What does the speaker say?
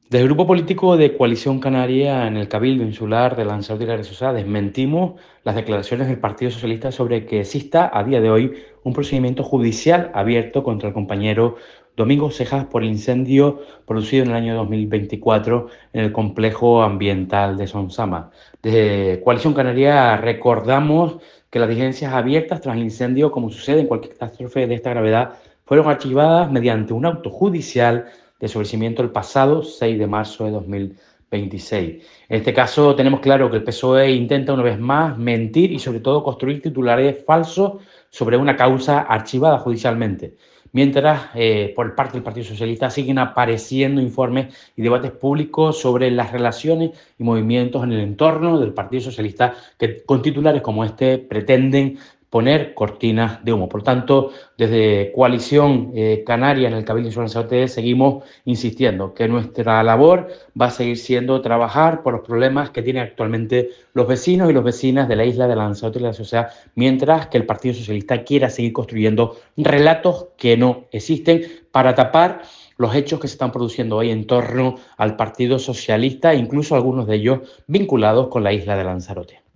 Del Grupo Político de Coalición Canaria en el Cabildo Insular de Lanzarote y la Aresúa desmentimos las declaraciones del Partido Socialista sobre que exista a día de hoy un procedimiento judicial abierto contra el compañero Domingo Cejas por el incendio producido en el año 2024 en el complejo ambiental de Sonsama. Desde Coalición Canaria recordamos que las diligencias abiertas tras el incendio, como sucede en cualquier catástrofe de esta gravedad, fueron archivadas mediante un auto judicial de sobrecimiento el pasado 6 de marzo de 2026. En este caso tenemos claro que el PSOE intenta una vez más mentir y sobre todo construir titulares falsos sobre una causa archivada judicialmente. Mientras, por parte del Partido Socialista, siguen apareciendo informes y debates públicos sobre las relaciones y movimientos en el entorno del Partido Socialista que con titulares como este pretenden poner cortinas de humo. Por tanto, desde Coalición Canaria en el Cabildo Insular de Lanzarote seguimos insistiendo que nuestra labor va a seguir siendo trabajar por los problemas que tienen actualmente los vecinos y las vecinas de la isla de Lanzarote y la sociedad, mientras que el Partido Socialista quiera seguir construyendo relatos que no existen para tapar los hechos que se están produciendo hoy en torno al Partido Socialista, incluso algunos de ellos vinculados con la isla de Lanzarote.